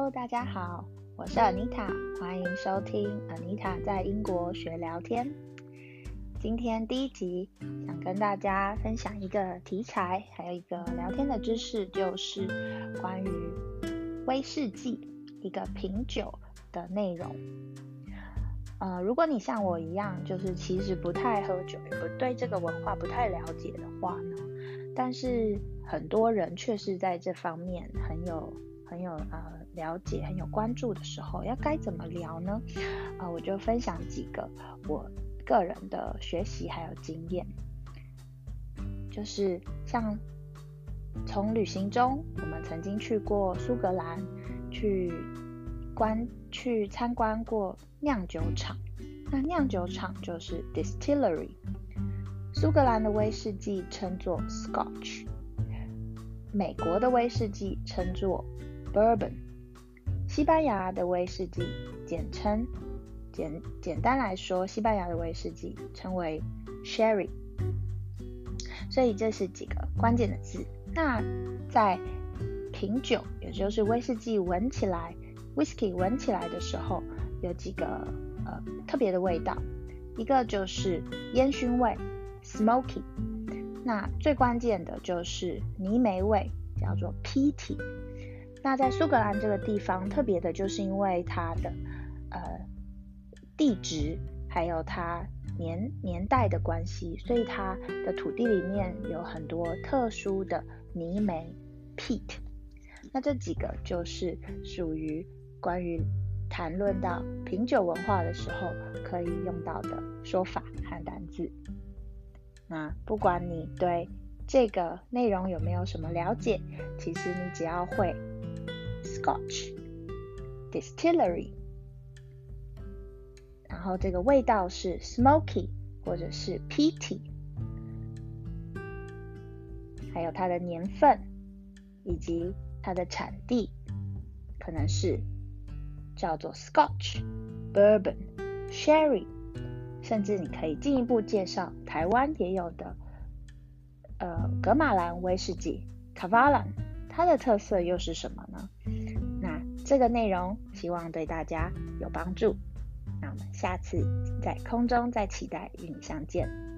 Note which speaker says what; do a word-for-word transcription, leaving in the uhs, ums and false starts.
Speaker 1: Hello， 大家好，我是 Anita， 欢迎收听 Anita 在英国学聊天。今天第一集想跟大家分享一个题材，还有一个聊天的知识，就是关于威士忌一个品酒的内容。呃，如果你像我一样，就是其实不太喝酒，也不对这个文化不太了解的话呢，但是很多人却是在这方面很有很有呃了解、很有关注的时候，要该怎么聊呢？呃，我就分享几个我个人的学习还有经验，就是像从旅行中，我们曾经去过苏格兰，去观去参观过酿酒厂。那酿酒厂就是 distillery。苏格兰的威士忌称作 Scotch， 美国的威士忌称作 Bourbon， 西班牙的威士忌简称简简单来说，西班牙的威士忌称为 Sherry。 所以这是几个关键的字。那在品酒，也就是威士忌闻起来 Whisky 闻起来的时候，有几个呃特别的味道，一个就是烟熏味 Smoky， 那最关键的就是泥煤味，叫做 Peaty。 那在苏格兰这个地方特别的就是因为它的呃地质还有它年年代的关系，所以它的土地里面有很多特殊的泥煤 peat。 那这几个就是属于关于谈论到品酒文化的时候可以用到的说法和单字。那不管你对这个内容有没有什么了解，其实你只要会 Scotch Distillery， 然后这个味道是 Smoky 或者是 Peaty， 还有它的年份以及它的产地可能是叫做 Scotch Bourbon Sherry， 甚至你可以进一步介绍台湾也有的呃噶玛兰威士忌 Kavalan， 它的特色又是什么呢？那这个内容希望对大家有帮助，那我们下次在空中再期待与你相见。